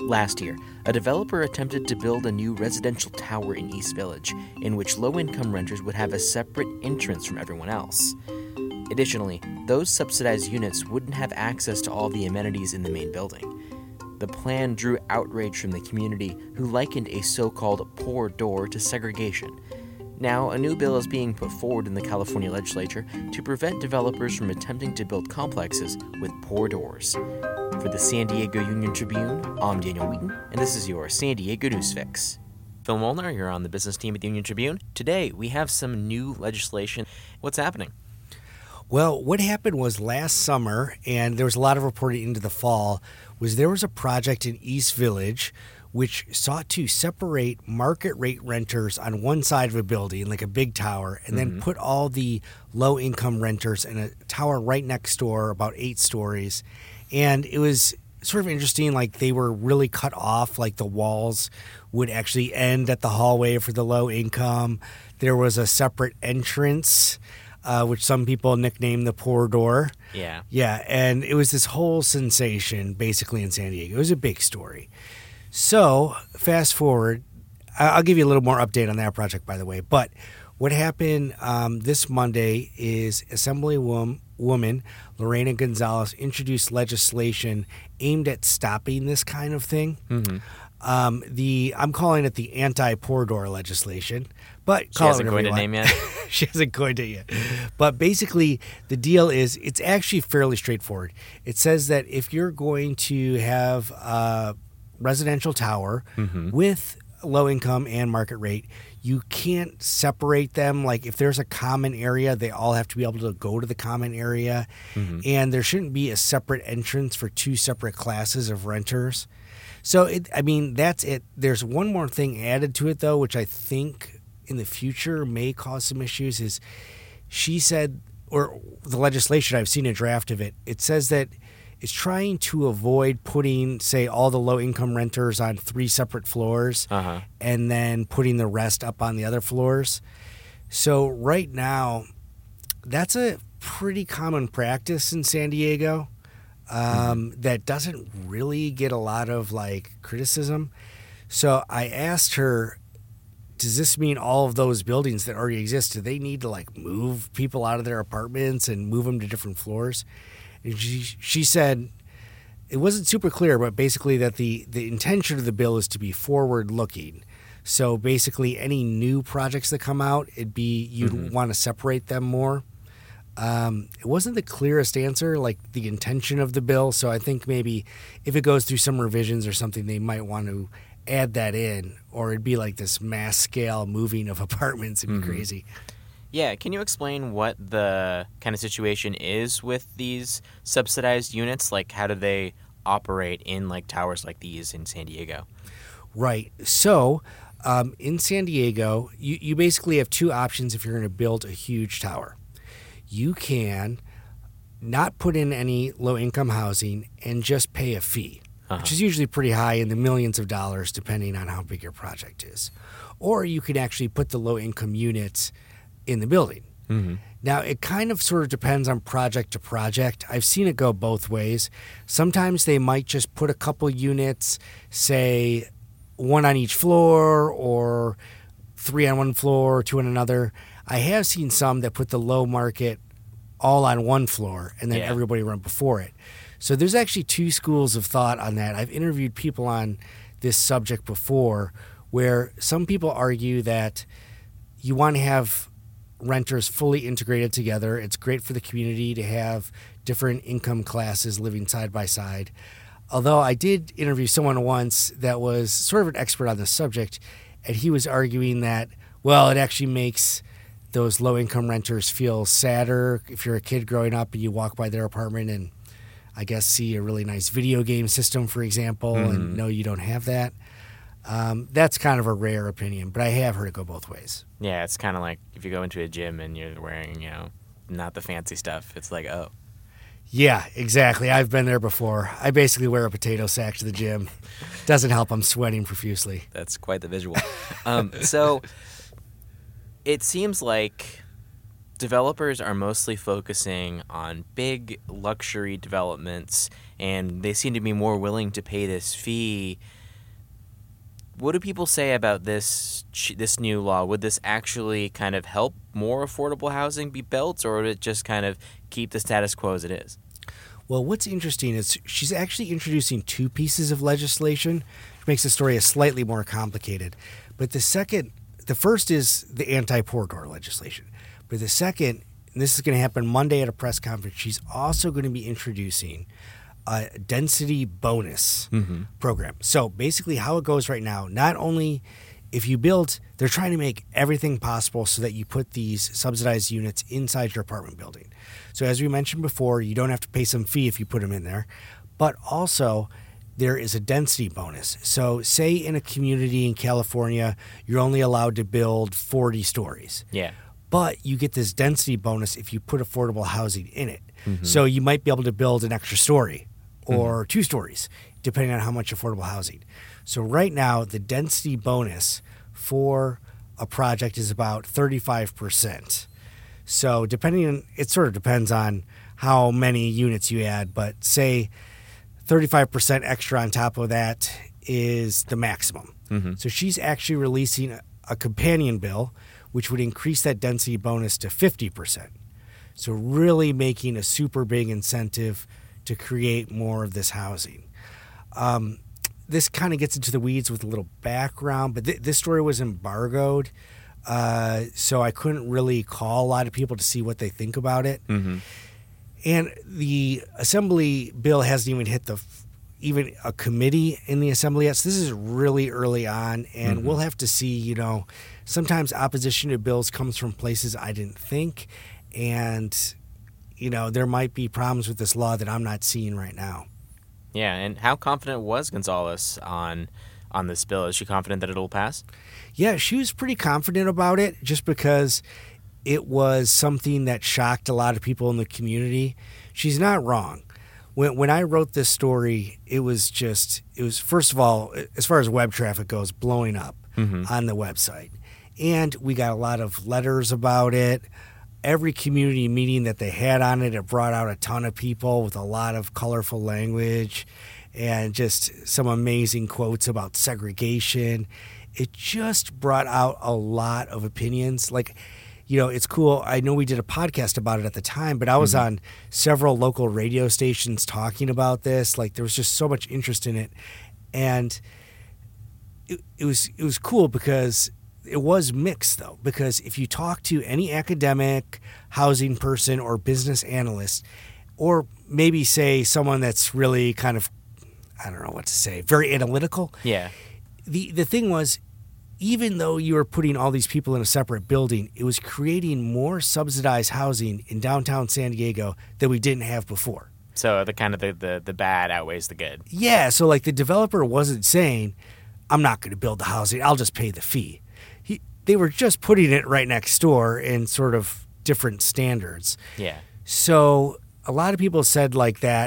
Last year, a developer attempted to build a new residential tower in East Village, in which low-income renters would have a separate entrance from everyone else. Additionally, those subsidized units wouldn't have access to all the amenities in the main building. The plan drew outrage from the community, who likened a so-called poor door to segregation. Now, a new bill is being put forward in the California legislature to prevent developers from attempting to build complexes with poor doors. For the San Diego Union Tribune, I'm Daniel Wheaton, and this is your San Diego News Fix. Phil Molnar, you're on the business team at the Union Tribune. Today, we have some new legislation. What's happening? Well, what happened was last summer, and there was a lot of reporting into the fall, was there was a project in East Village which sought to separate market rate renters on one side of a building, like a big tower, and then put all the low-income renters in a tower right next door, about 8 stories. And it was sort of interesting, like they were really cut off, like the walls would actually end at the hallway for the low income. There was a separate entrance, which some people nicknamed the poor door. Yeah. Yeah, and it was this whole sensation basically in San Diego. It was a big story. So fast forward, I'll give you a little more update on that project, by the way. But what happened this Monday is Assemblywoman Lorena Gonzalez introduced legislation aimed at stopping this kind of thing. I'm calling it the anti-poor door legislation. But She hasn't coined a name yet? She hasn't coined it yet. But basically, the deal is it's actually fairly straightforward. It says that if you're going to have a residential tower with low income and market rate, you can't separate them. Like if there's a common area, they all have to be able to go to the common area. And there shouldn't be a separate entrance for 2 separate classes of renters. So, that's it. There's one more thing added to it, though, which I think in the future may cause some issues, is she said, or the legislation, I've seen a draft of it, it says that it's trying to avoid putting, say, all the low-income renters on 3 separate floors and then putting the rest up on the other floors. So right now, that's a pretty common practice in San Diego that doesn't really get a lot of, criticism. So I asked her, does this mean all of those buildings that already exist, do they need to, move people out of their apartments and move them to different floors? And she said it wasn't super clear, but basically that the intention of the bill is to be forward-looking. So basically any new projects that come out, you'd want to separate them more. It wasn't the clearest answer, the intention of the bill. So I think maybe if it goes through some revisions or something, they might want to add that in, or it'd be like this mass scale moving of apartments. It'd be crazy. Yeah, can you explain what the kind of situation is with these subsidized units? How do they operate in towers like these in San Diego? Right. So in San Diego, you basically have 2 options if you're going to build a huge tower. You can not put in any low-income housing and just pay a fee, which is usually pretty high, in the millions of dollars, depending on how big your project is. Or you could actually put the low-income units in the building. Now, it kind of sort of depends on project to project. I've seen it go both ways. Sometimes they might just put a couple units, say 1 on each floor, or 3 on one floor, 2 on another. I have seen some that put the low market all on one floor and then everybody run before it. So there's actually 2 schools of thought on that. I've interviewed people on this subject before, where some people argue that you want to have renters fully integrated together. It's great for the community to have different income classes living side by side. Although I did interview someone once that was sort of an expert on the subject, and he was arguing that, well, it actually makes those low-income renters feel sadder if you're a kid growing up and you walk by their apartment and I guess see a really nice video game system, for example, and know you don't have that. That's kind of a rare opinion, but I have heard it go both ways. Yeah, it's kind of like if you go into a gym and you're wearing, not the fancy stuff. It's like, oh. Yeah, exactly. I've been there before. I basically wear a potato sack to the gym. Doesn't help. I'm sweating profusely. That's quite the visual. So it seems like developers are mostly focusing on big luxury developments, and they seem to be more willing to pay this fee. What do people say about this new law? Would this actually kind of help more affordable housing be built, or would it just kind of keep the status quo as it is? Well, what's interesting is she's actually introducing two pieces of legislation, which makes the story slightly more complicated. But the first is the anti-poor door legislation. But the second, and this is going to happen Monday at a press conference, she's also going to be introducing a density bonus program. So basically how it goes right now, not only if you build, they're trying to make everything possible so that you put these subsidized units inside your apartment building. So as we mentioned before, you don't have to pay some fee if you put them in there, but also there is a density bonus. So say in a community in California, you're only allowed to build 40 stories. Yeah. But you get this density bonus if you put affordable housing in it. So you might be able to build an extra story or 2 stories, depending on how much affordable housing. So right now, the density bonus for a project is about 35%. So it sort of depends on how many units you add, but say 35% extra on top of that is the maximum. So she's actually releasing a companion bill, which would increase that density bonus to 50%. So really making a super big incentive to create more of this housing. This kind of gets into the weeds with a little background, but this story was embargoed, so I couldn't really call a lot of people to see what they think about it. And the Assembly bill hasn't even hit even a committee in the Assembly yet, so this is really early on, and we'll have to see, sometimes opposition to bills comes from places I didn't think, and there might be problems with this law that I'm not seeing right now. Yeah, and how confident was Gonzalez on this bill? Is she confident that it'll pass? Yeah, she was pretty confident about it just because it was something that shocked a lot of people in the community. She's not wrong. When I wrote this story, it was first of all, as far as web traffic goes, blowing up on the website. And we got a lot of letters about it. Every community meeting that they had on it, it brought out a ton of people with a lot of colorful language and just some amazing quotes about segregation. It just brought out a lot of opinions. It's cool. I know we did a podcast about it at the time, but I was on several local radio stations talking about this. There was just so much interest in it. And it was cool because it was mixed, though, because if you talk to any academic, housing person, or business analyst, or maybe say someone that's really kind of, I don't know what to say, very analytical. Yeah. The thing was, even though you were putting all these people in a separate building, it was creating more subsidized housing in downtown San Diego that we didn't have before. So the bad outweighs the good. Yeah, so the developer wasn't saying, I'm not going to build the housing, I'll just pay the fee. They were just putting it right next door in sort of different standards. Yeah. So a lot of people said that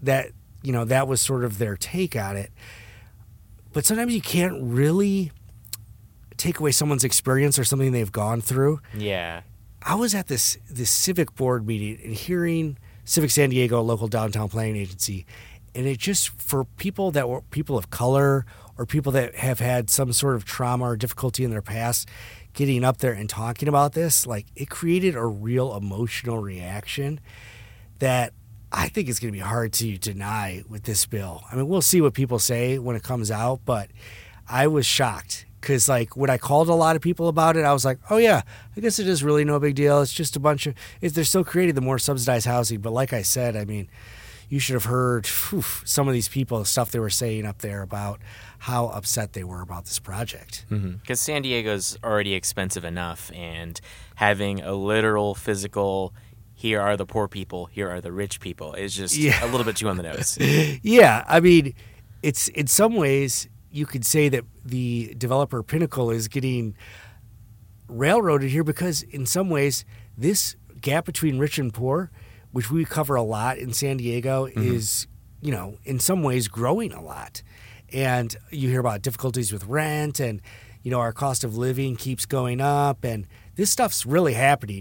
was sort of their take on it. But sometimes you can't really take away someone's experience or something they've gone through. Yeah. I was at this civic board meeting and hearing Civic San Diego, a local downtown planning agency, and it just, for people that were people of color or people that have had some sort of trauma or difficulty in their past, getting up there and talking about this, it created a real emotional reaction that I think is going to be hard to deny with this bill. I mean, we'll see what people say when it comes out, but I was shocked because, when I called a lot of people about it, I was like, oh, yeah, I guess it is really no big deal. It's just a bunch of – they're still creating the more subsidized housing. But like I said, I mean, you should have heard some of these people, the stuff they were saying up there about how upset they were about this project. Because San Diego's already expensive enough, and having a literal physical – here are the poor people, here are the rich people, is just a little bit too on the nose. Yeah, I mean, it's in some ways you could say that the developer Pinnacle is getting railroaded here because in some ways this gap between rich and poor, which we cover a lot in San Diego, is, in some ways growing a lot. And you hear about difficulties with rent and, our cost of living keeps going up and this stuff's really happening.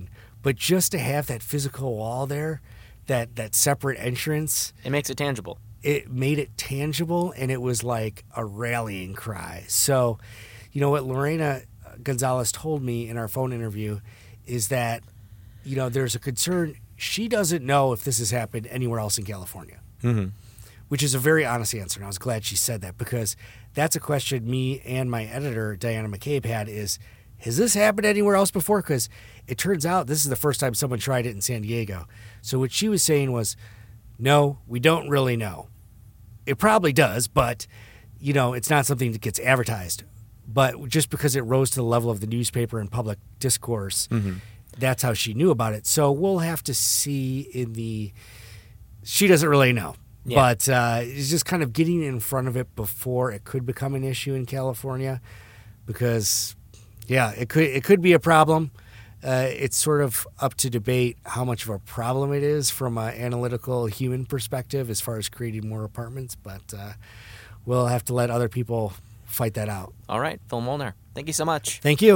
But just to have that physical wall there, that separate entrance, It makes it tangible. it made it tangible, and it was like a rallying cry. So, you know what Lorena Gonzalez told me in our phone interview is that, you know, there's a concern. She doesn't know if this has happened anywhere else in California, which is a very honest answer. And I was glad she said that, because that's a question me and my editor, Diana McCabe, had is, has this happened anywhere else before? Because it turns out this is the first time someone tried it in San Diego. So what she was saying was, no, we don't really know. It probably does, but, you know, it's not something that gets advertised. But just because it rose to the level of the newspaper and public discourse, that's how she knew about it. So we'll have to see she doesn't really know. Yeah. But it's just kind of getting in front of it before it could become an issue in California, because, yeah, it could be a problem. It's sort of up to debate how much of a problem it is from an analytical human perspective as far as creating more apartments, but we'll have to let other people fight that out. All right, Phil Molnar, thank you so much. Thank you.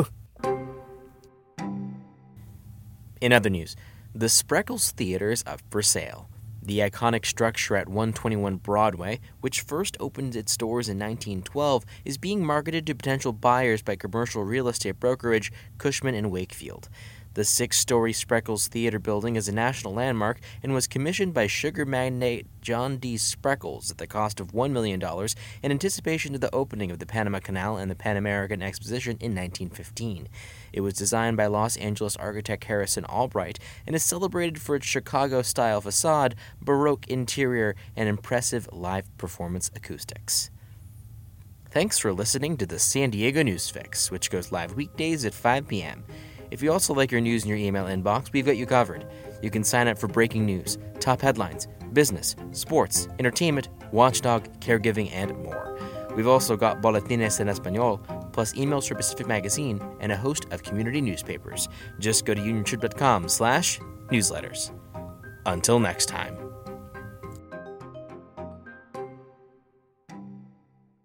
In other news, the Spreckles Theater is up for sale. The iconic structure at 121 Broadway, which first opened its doors in 1912, is being marketed to potential buyers by commercial real estate brokerage Cushman & Wakefield. The 6-story Spreckles Theater building is a national landmark and was commissioned by sugar magnate John D. Spreckles at the cost of $1 million in anticipation of the opening of the Panama Canal and the Pan American Exposition in 1915. It was designed by Los Angeles architect Harrison Albright and is celebrated for its Chicago-style facade, Baroque interior, and impressive live performance acoustics. Thanks for listening to the San Diego News Fix, which goes live weekdays at 5 p.m. If you also like your news in your email inbox, we've got you covered. You can sign up for breaking news, top headlines, business, sports, entertainment, watchdog, caregiving, and more. We've also got Boletines en Español, plus emails for Pacific Magazine, and a host of community newspapers. Just go to unionship.com/newsletters. Until next time.